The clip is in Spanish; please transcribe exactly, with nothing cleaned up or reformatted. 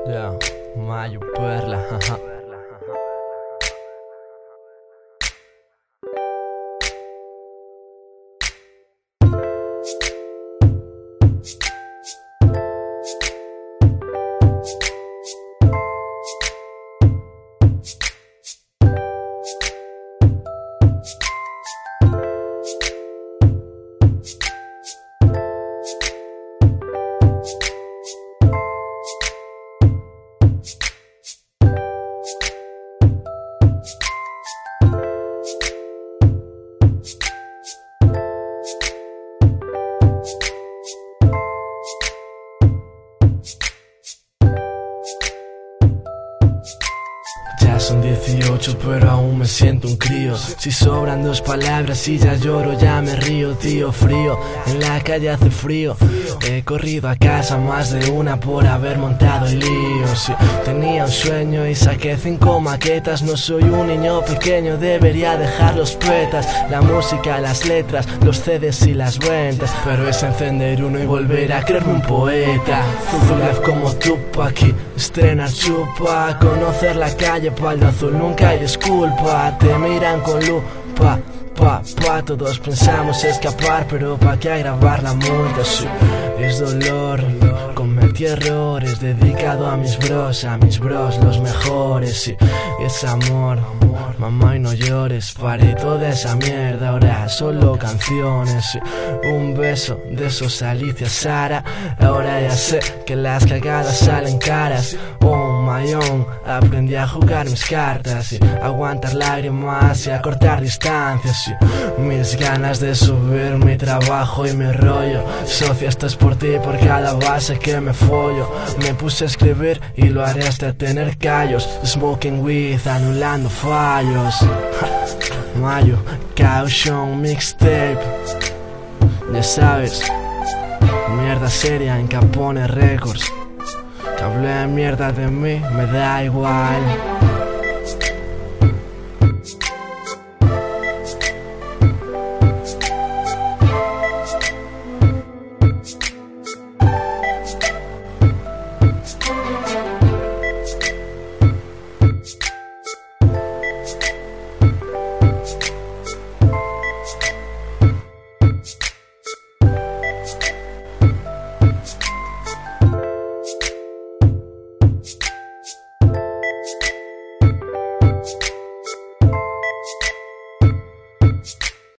Ya, Mayo Perla, jaja. Ya son dieciocho pero aún me siento un crío. Si sobran dos palabras y ya lloro, ya me río, tío, frío. En la calle hace frío. He corrido a casa más de una por haber montado el lío. Sí, tenía un sueño y saqué cinco maquetas. No soy un niño pequeño, debería dejar los poetas, la música, las letras, los C Ds y las ventas. Pero es encender uno y volver a creerme un poeta. Full life como Tupac y estrenar chupa. Conocer la calle, paldo azul, nunca hay disculpa. Te miran con lupa, pa, pa. Todos pensamos escapar, pero pa' qué agravar la multa. Sí, es dolor, cometí errores. Dedicado a mis bros, a mis bros, los mejores. Sí, es amor, mamá y no llores. Paré toda esa mierda, ahora solo canciones. Sí, un beso de esos Alicia Sara. Ahora ya sé que las cagadas salen caras. Oh my own, aprendí a jugar mis cartas y aguantar lágrimas y a cortar distancias. Y mis ganas de subir mi trabajo y mi rollo. Socia, esto es por ti, por cada base que me follo. Me puse a escribir y lo haré hasta tener callos. Smoking weed, anulando fallos. Mayo, Caution, mixtape. Ya sabes, mierda seria en Capone Records. Que hablé mierda de mí, me da igual.